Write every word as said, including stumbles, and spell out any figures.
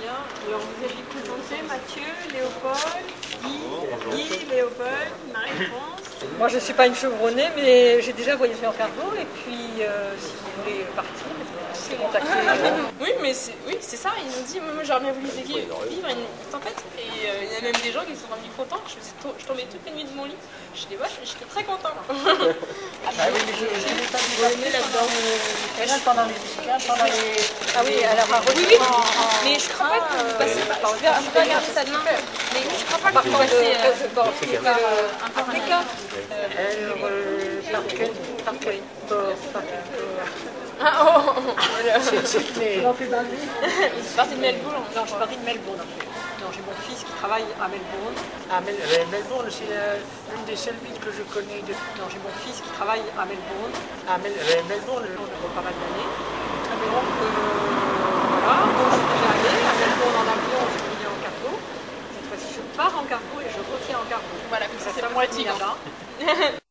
bien. Alors vous allez présenter Mathieu, Léopold, Guy, Guy, Léopold, Marie-France. Moi je ne suis pas une chevronnée, mais j'ai déjà voyagé en cargo et puis euh, si vous voulez partir, c'est contacter. Oui, mais c'est oui, c'est ça, ils nous disent, moi j'aurais bien voulu vivre une tempête. Et euh, il y a même des gens qui sont venus contents. Je, faisais je tombais toutes les nuits de mon lit. Je dis, ouais, j'étais très content. Ah bah oui, mais je n'ai pas débarqué là-dedans. Pendant les week-ends, pendant les... Ah oui, alors à Oui, oui, mais je crois pas que vous passez par... Je vais, je vais regarder ça demain. Mais je crois pas que vous passez par un peu un écart. Par quel Par quel port Par quel port Ah oh voilà. J'en fais baver. C'est parti de Melbourne. Non, je suis partie de Melbourne. Non, j'ai mon fils qui travaille à Melbourne. À Mel Melbourne, c'est l'une des seules villes que je connais. De... Non, j'ai mon fils qui travaille à Melbourne. À Mel Melbourne, depuis pas mal d'années. Donc euh, voilà, moi je suis déjà allée à Melbourne en avion, je suis venue en cargo. Cette fois-ci je pars en cargo et je reviens en cargo. Voilà, comme ça c'est pas moi qui là.